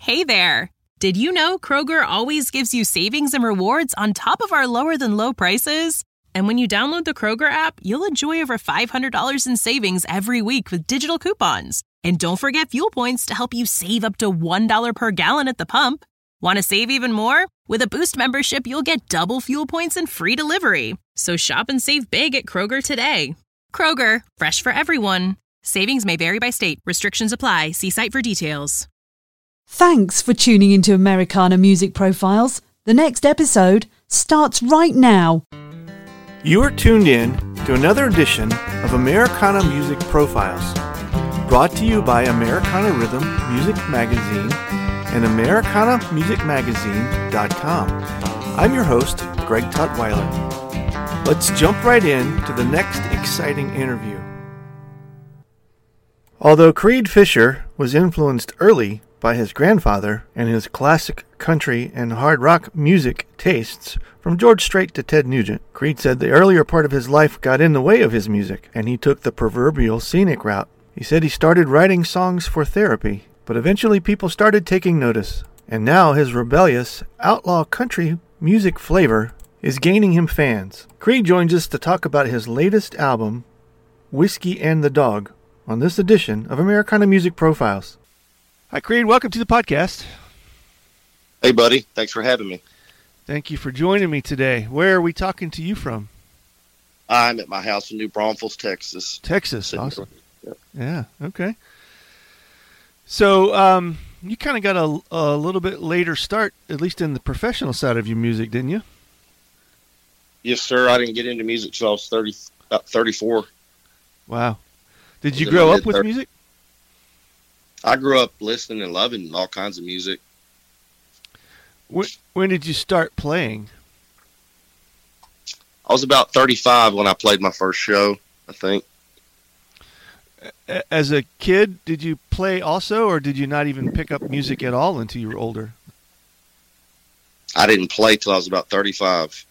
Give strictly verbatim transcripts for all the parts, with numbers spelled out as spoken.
Hey there! Did you know Kroger always gives you savings and rewards on top of our lower-than-low prices? And when you download the Kroger app, you'll enjoy over five hundred dollars in savings every week with digital coupons. And don't forget fuel points to help you save up to one dollar per gallon at the pump. Want to save even more? With a Boost membership, you'll get double fuel points and free delivery. So shop and save big at Kroger today. Kroger, fresh for everyone. Savings may vary by state. Restrictions apply. See site for details. Thanks for tuning into Americana Music Profiles. The next episode starts right now. You are tuned in to another edition of Americana Music Profiles, brought to you by Americana Rhythm Music Magazine and Americana Music Magazine dot com. I'm your host, Greg Tutwiler. Let's jump right in to the next exciting interview. Although Creed Fisher was influenced early by his grandfather and his classic country and hard rock music tastes, from George Strait to Ted Nugent, Creed said the earlier part of his life got in the way of his music, and he took the proverbial scenic route. He said he started writing songs for therapy, but eventually people started taking notice, and now his rebellious, outlaw country music flavor is gaining him fans. Creed joins us to talk about his latest album, Whiskey and the Dog, on this edition of Americana Music Profiles. Hi, Creed. Welcome to the podcast. Hey, buddy. Thanks for having me. Thank you for joining me today. Where are we talking to you from? I'm at my house in New Braunfels, Texas. Texas. Awesome. Yep. Yeah. Okay. So um, you kind of got a, a little bit later start, at least in the professional side of your music, didn't you? Yes, sir. I didn't get into music until I was thirty, about thirty-four. Wow. Did you grow up with music? I grew up listening and loving all kinds of music. When, when did you start playing? I was about thirty-five when I played my first show, I think. As a kid, did you play also, or did you not even pick up music at all until you were older? I didn't play till I was about thirty-five.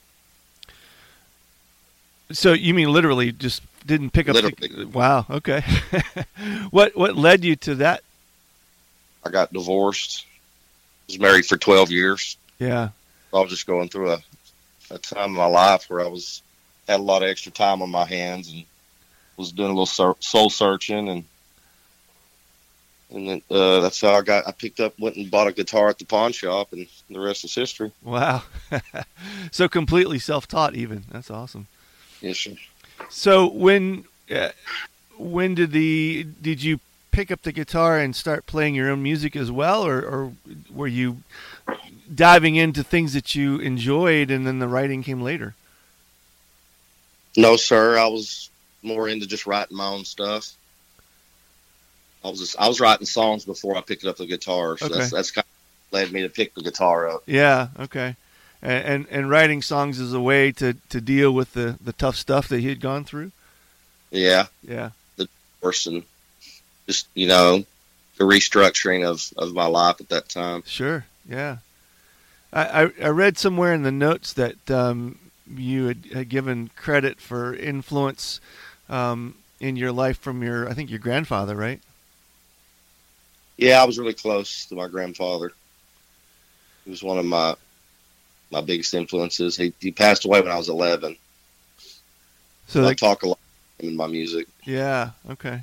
So you mean literally just didn't pick up? Literally. The, wow. Okay. What what led you to that? I got divorced. I was married for twelve years. Yeah. I was just going through a, a time in my life where I was had a lot of extra time on my hands and was doing a little soul searching, and and then uh, that's how I got. I picked up, went and bought a guitar at the pawn shop, and the rest is history. Wow. So completely self-taught, even. That's awesome. Yes, sir. So when uh, when did the did you pick up the guitar and start playing your own music as well, or, or were you diving into things that you enjoyed and then the writing came later? No, sir. I was more into just writing my own stuff. I was just, I was writing songs before I picked up the guitar, so okay. that's that's kind of led me to pick the guitar up. Yeah. Okay. And, and and writing songs is a way to, to deal with the, the tough stuff that he had gone through? Yeah. Yeah. The person, just, you know, the restructuring of, of my life at that time. Sure, yeah. I, I, I read somewhere in the notes that um, you had, had given credit for influence um, in your life from your, I think, your grandfather, right? Yeah, I was really close to my grandfather. He was one of my my biggest influences. He he passed away when I was eleven. So I the, talk a lot in my music. Yeah, okay.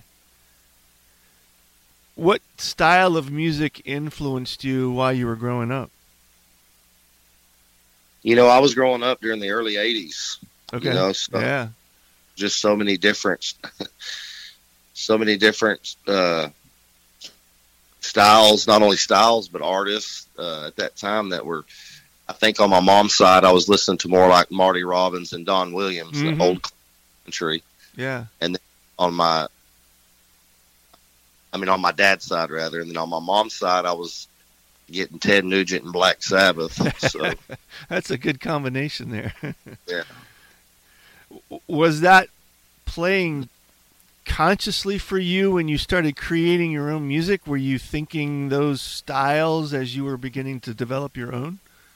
What style of music influenced you while you were growing up? You know, I was growing up during the early eighties. Okay. You know, so yeah. Just so many different, so many different uh, styles, not only styles, but artists uh, at that time that were, I think on my mom's side, I was listening to more like Marty Robbins and Don Williams, mm-hmm. the old country. Yeah. And then on my, I mean, on my dad's side rather, and then on my mom's side, I was getting Ted Nugent and Black Sabbath. So that's a good combination there. Yeah. Was that playing consciously for you when you started creating your own music? Were you thinking those styles as you were beginning to develop your own?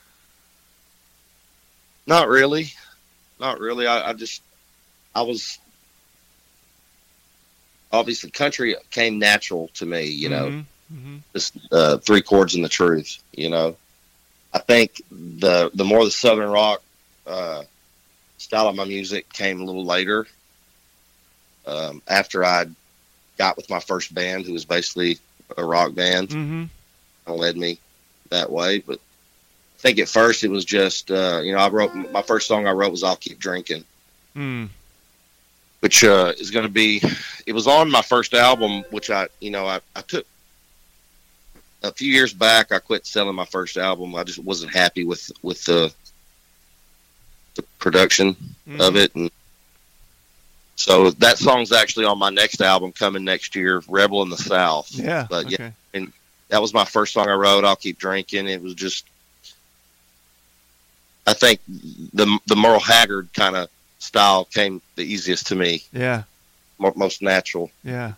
Not really. Not really. I, I just, I was, obviously country came natural to me, you know. Mm-hmm. Mm-hmm. Just uh, three chords and the truth. You know, I think the the more the Southern rock uh, style of my music came a little later. Um, after I got with my first band, who was basically a rock band, Mm-hmm. led me that way. But I think at first it was just, uh, you know, I wrote my first song I wrote was "I'll Keep Drinking," Mm. which uh, is going to be. It was on my first album, which I, you know, I, I took a few years back. I quit selling my first album. I just wasn't happy with with the the production Mm-hmm. of it, and so that song's actually on my next album coming next year, "Rebel in the South." Yeah. But okay. yeah, and that was my first song I wrote. "I'll Keep Drinking." It was just, I think the the Merle Haggard kind of style came the easiest to me, Yeah. mo- most natural. Yeah.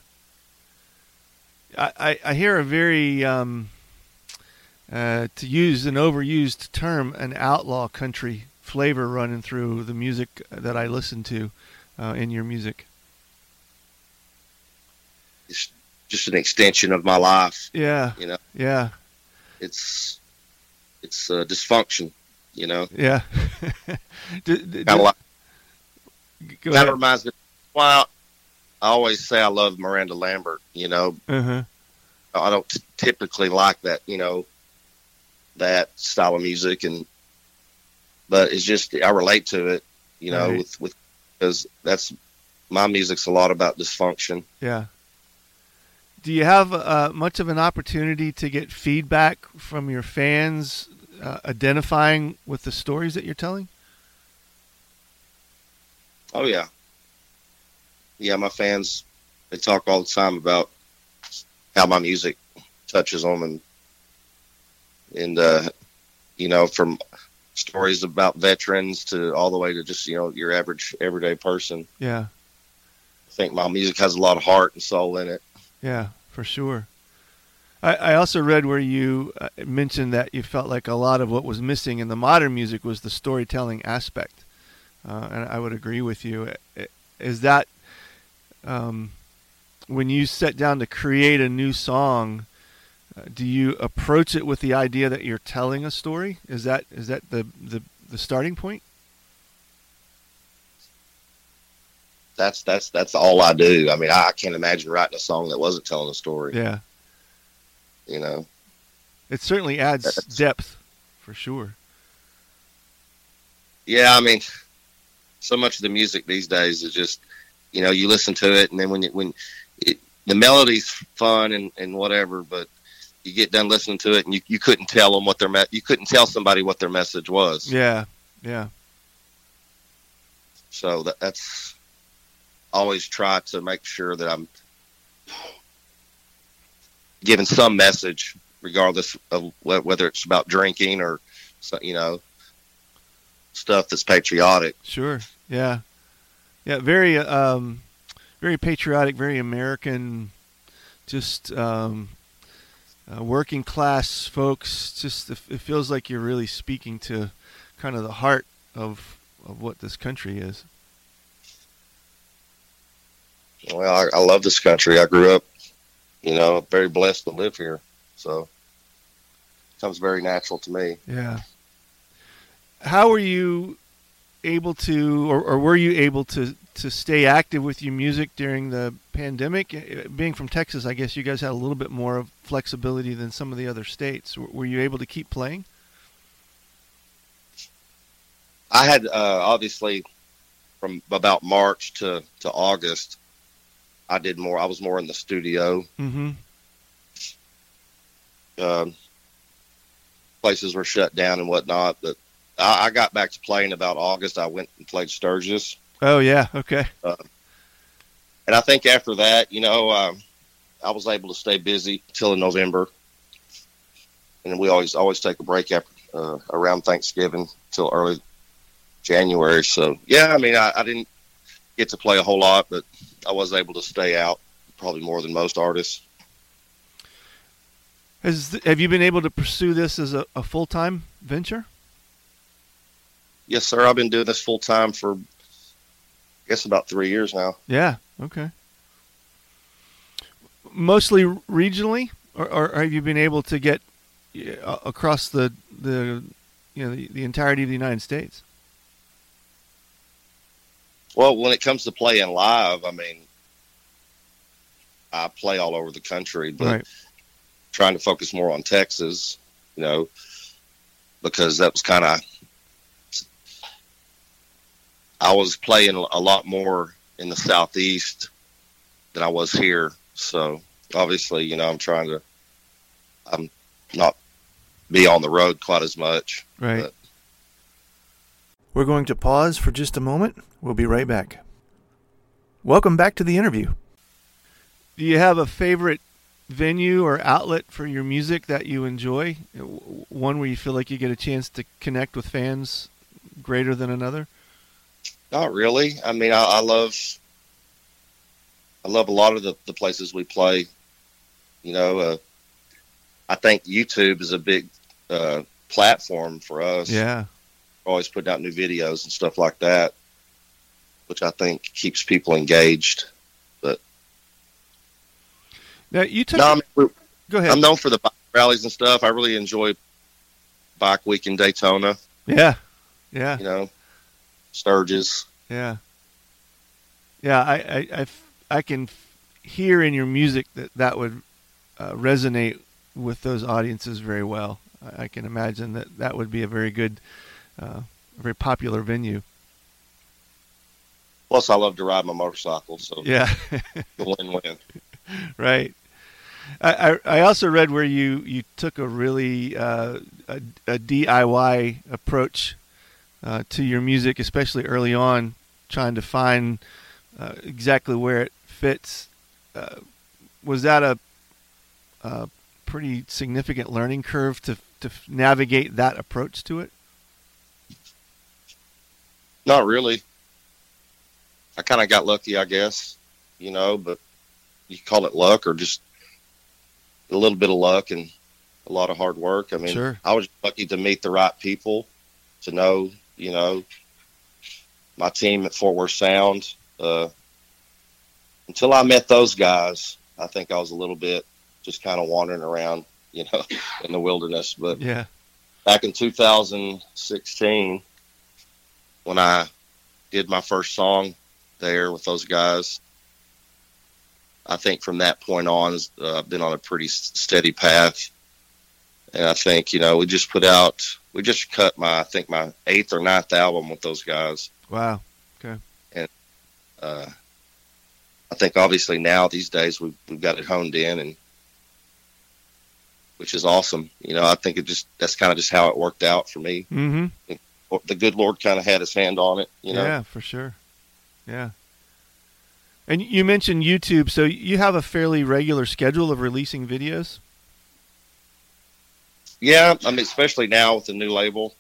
I, I, I hear a very, um, uh, to use an overused term, an outlaw country flavor running through the music that I listen to uh, in your music. It's just an extension of my life. Yeah. You know, Yeah. it's it's uh, dysfunction. You know, Yeah. do, do, kind of like go kind ahead. of reminds me. Well, I always say I love Miranda Lambert. You know, Uh-huh. I don't t- typically like that, you know, that style of music, and but it's just I relate to it, you know, Right. with with because that's my music's a lot about dysfunction. Yeah. Do you have uh, much of an opportunity to get feedback from your fans uh, identifying with the stories that you're telling? Oh yeah, yeah. My fans, they talk all the time about how my music touches them, and and uh, you know, from stories about veterans to all the way to just, you know, your average everyday person. Yeah. I think my music has a lot of heart and soul in it. Yeah, for sure. I, I also read where you uh, mentioned that you felt like a lot of what was missing in the modern music was the storytelling aspect. Uh, and I would agree with you. Is that um, when you sit down to create a new song, uh, do you approach it with the idea that you're telling a story? Is that is that the, the, the starting point? That's that's that's all I do. I mean, I, I can't imagine writing a song that wasn't telling a story. Yeah. You know, It certainly adds That's- depth, for sure. yeah. I mean, so much of the music these days is just, you know, you listen to it, and then when it, when it, the melody's fun and, and whatever, but you get done listening to it, and you, you couldn't tell them what their me- you couldn't tell somebody what their message was. Yeah, yeah. So that, that's always try to make sure that I'm giving some message, regardless of wh- whether it's about drinking or, so- you know, stuff that's patriotic. Sure. Yeah. Yeah. Very, um, very patriotic, very American, just, um, uh, working class folks. Just, it, it feels like you're really speaking to kind of the heart of, of what this country is. Well, I, I love this country. I grew up, you know, very blessed to live here. So it comes very natural to me. Yeah. How were you able to, or, or were you able to, to stay active with your music during the pandemic? Uh, Being from Texas, I guess you guys had a little bit more of flexibility than some of the other states. W- Were you able to keep playing? I had, uh, obviously, from about March to, to August, I did more. I was more in the studio. Mm-hmm. Um, places were shut down and whatnot, but I, I got back to playing about August. I went and played Sturgis. Oh, yeah. Okay. And I think after that, you know, um, I was able to stay busy till in November. And we always always take a break after uh, around Thanksgiving till early January. So, yeah, I mean, I, I didn't get to play a whole lot, but I was able to stay out probably more than most artists. Has, have you been able to pursue this as a, a full-time venture? Yes, sir. I've been doing this full time for, I guess, about three years now. Yeah. Okay. Mostly regionally, or, or have you been able to get uh, across the the you know the, the entirety of the United States? Well, when it comes to playing live, I mean, I play all over the country, but Right. trying to focus more on Texas, you know, because that was kind of, I was playing a lot more in the Southeast than I was here. So obviously, you know, I'm trying to, I'm not be on the road quite as much. Right. But. We're going to pause for just a moment. We'll be right back. Welcome back to the interview. Do you have a favorite venue or outlet for your music that you enjoy? One where you feel like you get a chance to connect with fans greater than another? Not really. I mean, I, I love, I love a lot of the, the places we play. You know, uh, I think YouTube is a big uh, platform for us. Yeah. Always putting out new videos and stuff like that, which I think keeps people engaged. But now you took. no, I mean, Go ahead. I'm known for the bike rallies and stuff. I really enjoy Bike Week in Daytona. Yeah, yeah, You know, Sturgis. yeah, yeah. I, I, I, I can hear in your music that that would uh, resonate with those audiences very well. I, I can imagine that that would be a very good. Uh, a very popular venue. Plus, I love to ride my motorcycle, so Yeah, the win-win. right. I, I I also read where you, you took a really uh, a, a D I Y approach uh, to your music, especially early on, trying to find uh, exactly where it fits. Uh, was that a, a pretty significant learning curve to to navigate that approach to it? Not really. I kind of got lucky, I guess, you know, but you call it luck or just a little bit of luck and a lot of hard work. I mean, Sure. I was lucky to meet the right people, to know, you know, my team at Fort Worth Sound. Uh, until I met those guys, I think I was a little bit just kind of wandering around, you know, in the wilderness. But Yeah. back in two thousand sixteen, when I did my first song there with those guys, I think from that point on, uh, I've been on a pretty steady path. And I think, you know, we just put out, we just cut my, I think my eighth or ninth album with those guys. Wow. Okay. And uh, I think obviously now these days we've, we've got it honed in, and which is awesome. You know, I think it just, that's kind of just how it worked out for me. Mm-hmm. The good Lord kind of had his hand on it, you know? Yeah, for sure. Yeah. And you mentioned YouTube, so you have a fairly regular schedule of releasing videos? Yeah, I mean, especially now with the new label.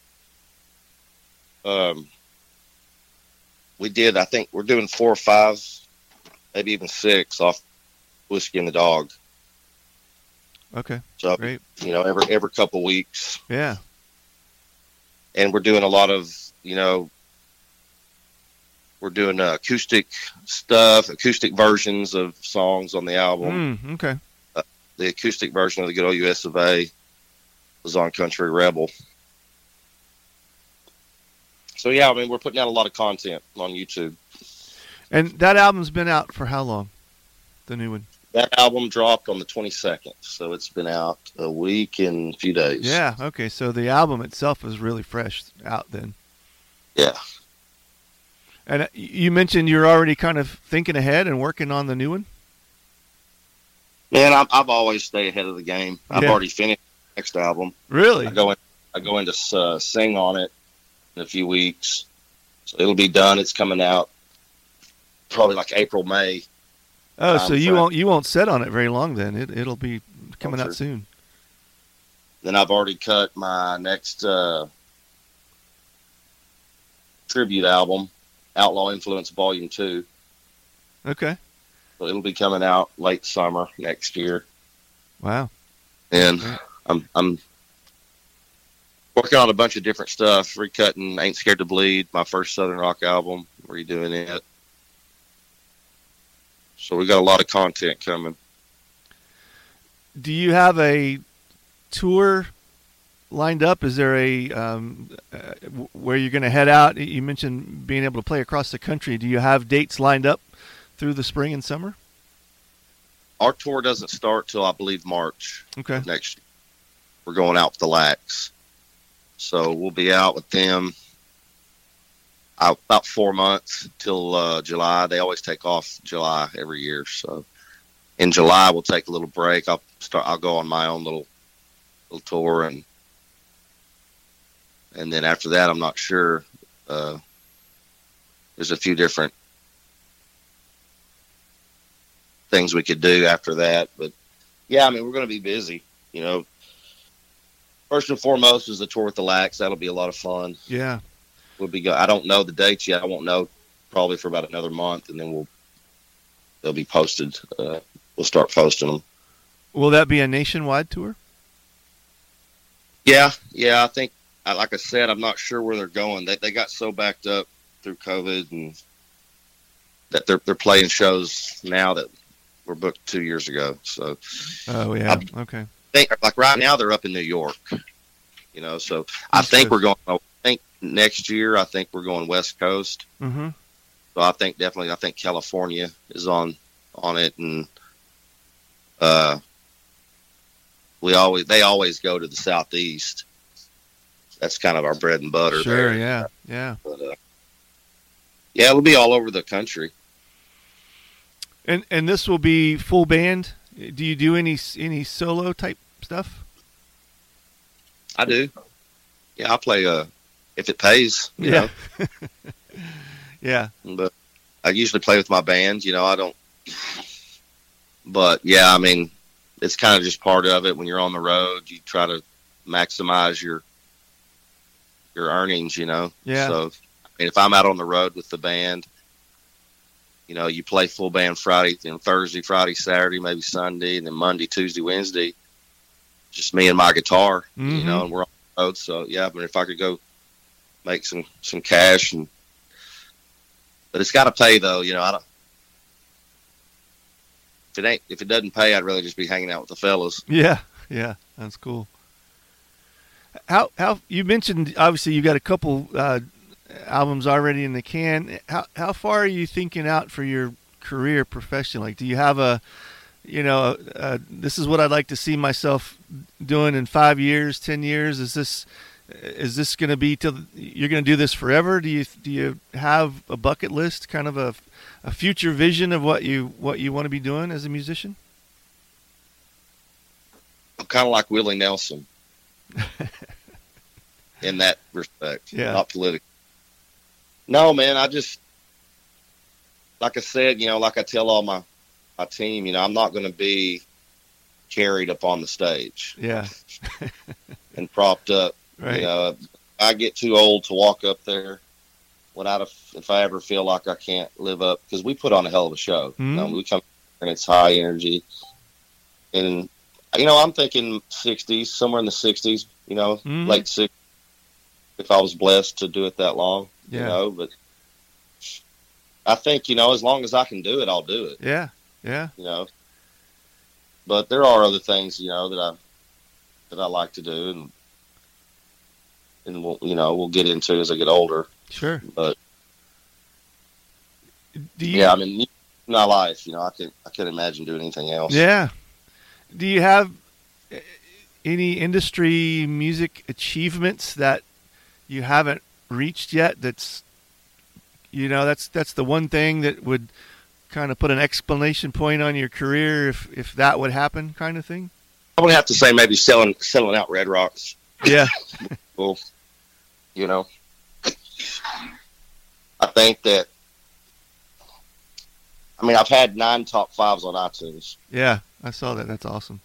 Um, we did, I think we're doing four or five, maybe even six off Whiskey and the Dog. Okay, So, great. you know, every every couple weeks. Yeah. And we're doing a lot of, you know, we're doing uh, acoustic stuff, acoustic versions of songs on the album. Mm, okay. Uh, the acoustic version of the Good Old U S of A was on Country Rebel. So, yeah, I mean, we're putting out a lot of content on YouTube. And that album's been out for how long? The new one? That album dropped on the twenty-second, so it's been out a week and a few days. Yeah, okay. So the album itself is really fresh out then. Yeah. And uh, you mentioned you're already kind of thinking ahead and working on the new one? Man, I've, I've always stay ahead of the game. I've Yeah. already finished the next album. Really? I go in, I go in to uh, sing on it in a few weeks. So it'll be done. It's coming out probably like April, May. Oh, time so you frame. won't you won't sit on it very long then. It it'll be coming Oh, out sure. soon. Then I've already cut my next uh, tribute album, Outlaw Influence Volume two. Okay. So it'll be coming out late summer next year. Wow. And Great. I'm I'm working on a bunch of different stuff, recutting Ain't Scared to Bleed, my first Southern rock album, redoing it. So we got a lot of content coming. do you have a tour lined up? Is there a um, uh, where you're going to head out? You mentioned being able to play across the country. Do you have dates lined up through the spring and summer? Our tour doesn't start till I believe March Okay. of next year. We're going out with the Lax, so we'll be out with them out about four months till uh, July. They always take off July every year, so in July we'll take a little break. I'll start. I'll go on my own little little tour, and and then after that, I'm not sure. Uh, there's a few different things we could do after that, but yeah, I mean, we're going to be busy. You know, first and foremost is the tour with the Lax. That'll be a lot of fun. Yeah, we'll be. Go- I don't know the dates yet. I won't know probably for about another month, and then we'll they'll be posted. Uh, we'll start posting them. Will that be a nationwide tour? Yeah, yeah. I think, like I said, I'm not sure where they're going. They they got so backed up through COVID and that they're they're playing shows now that were booked two years ago. So, oh yeah, I okay. Think like right now they're up in New York. You know, so I think we're going. I think next year I think we're going West Coast. Mm-hmm. So I think definitely I think California is on on it, and uh, we always they always go to the Southeast. That's kind of our bread and butter. Sure, there. yeah, yeah. But, uh, yeah, it'll be all over the country. And and this will be full band. Do you do any any solo type stuff? I do. Yeah, I play uh, if it pays. You Yeah. know? Yeah. But I usually play with my band. You know, I don't. But yeah, I mean, it's kind of just part of it. When you're on the road, you try to maximize your your earnings. You know. Yeah. So, I mean, if I'm out on the road with the band, you know, you play full band Friday, then Thursday, Friday, Saturday, maybe Sunday, and then Monday, Tuesday, Wednesday, just me and my guitar, Mm-hmm. you know, and we're on the road. So yeah, but if I could go make some, some cash, and but it's got to pay though, you know. I don't. If it ain't, if it doesn't pay, I'd rather just be hanging out with the fellas. Yeah, yeah, that's cool. How how you mentioned obviously you got a couple uh, albums already in the can. How how far are you thinking out for your career professionally? Like, do you have a, you know, uh, this is what I'd like to see myself doing in five years, ten years? Is this is this going to be till you're going to do this forever? Do you do you have a bucket list, kind of a a future vision of what you what you want to be doing as a musician? I'm kind of like Willie Nelson in that respect, Yeah. not politically. No, man, I just, like I said, you know, like I tell all my, my team, you know, I'm not going to be carried up on the stage Yeah, and propped up. right. You know, I get too old to walk up there when I, if I ever feel like I can't live up, because we put on a hell of a show. Mhm. You know, we come and it's high energy. And, you know, I'm thinking sixties, somewhere in the sixties, you know, Mhm. late sixties, if I was blessed to do it that long. Yeah. You know, but I think, you know, as long as I can do it, I'll do it, Yeah, yeah, you know. But there are other things, you know, that I that I like to do, and and we'll, you know, we'll get into as I get older. sure. But Do you? yeah, I mean, my life, you know, I can I can't imagine doing anything else. Yeah. Do you have uh, any industry music achievements that you haven't reached yet? That's, you know, that's that's the one thing that would kind of put an exclamation point on your career if if that would happen, kind of thing. I would have to say maybe selling selling out Red Rocks. Yeah. Well, you know, I think that. I mean, I've had nine top fives on iTunes. Yeah, I saw that. That's awesome.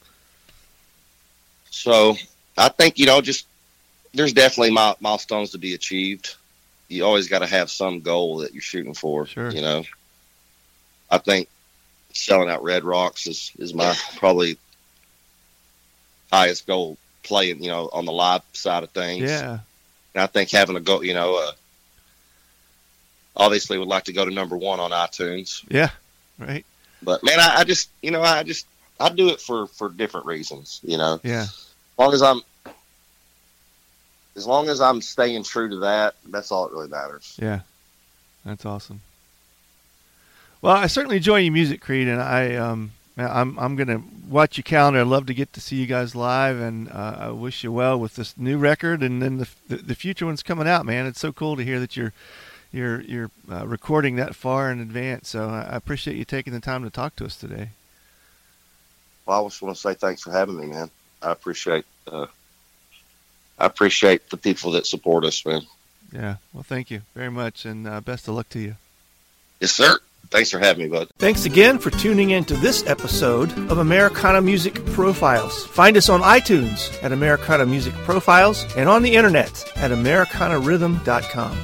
So I think, you know, just there's definitely mi- milestones to be achieved. You always got to have some goal that you're shooting for. Sure. You know, I think selling out Red Rocks is, is my probably highest goal, playing, you know, on the live side of things. Yeah. And I think having a go, you know, uh, obviously would like to go to number one on iTunes. Yeah. Right. But man, I, I just, you know, I just, I do it for, for different reasons, you know. Yeah. As long as I'm, as long as I'm staying true to that, that's all that really matters. Yeah, that's awesome. Well, I certainly enjoy your music, Creed, and I um I'm I'm gonna watch your calendar. I'd love to get to see you guys live, and uh, I wish you well with this new record, and then the, the the future one's coming out, man. It's so cool to hear that you're you're you're uh, recording that far in advance. So I appreciate you taking the time to talk to us today. Well, I just want to say thanks for having me, man. I appreciate uh, I appreciate the people that support us, man. Yeah, well, thank you very much, and uh, best of luck to you. Yes, sir. Thanks for having me, bud. Thanks again for tuning in to this episode of Americana Music Profiles. Find us on iTunes at Americana Music Profiles and on the internet at Americana Rhythm dot com.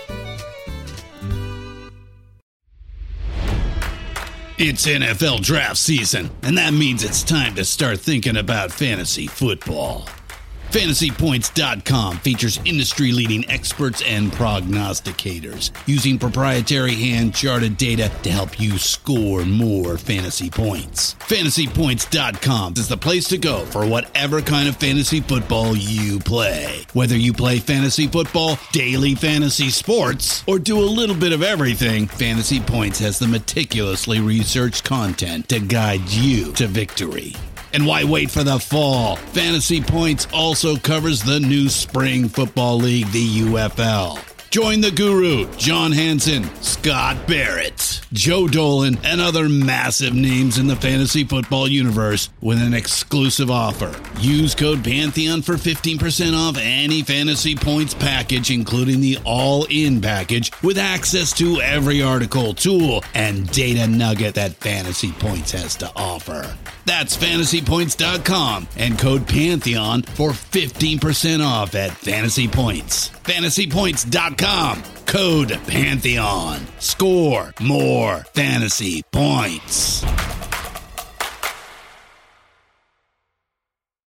It's N F L draft season, and that means it's time to start thinking about fantasy football. Fantasy Points dot com features industry-leading experts and prognosticators using proprietary hand-charted data to help you score more fantasy points. Fantasy Points dot com is the place to go for whatever kind of fantasy football you play. Whether you play fantasy football, daily fantasy sports, or do a little bit of everything, Fantasy Points has the meticulously researched content to guide you to victory. And why wait for the fall? Fantasy Points also covers the new spring football league, the U F L. Join the guru, John Hansen, Scott Barrett, Joe Dolan, and other massive names in the fantasy football universe with an exclusive offer. Use code Pantheon for fifteen percent off any Fantasy Points package, including the all-in package, with access to every article, tool, and data nugget that Fantasy Points has to offer. That's Fantasy Points dot com and code Pantheon for fifteen percent off at Fantasy Points. Fantasy Points dot com, code Pantheon. Score more fantasy points.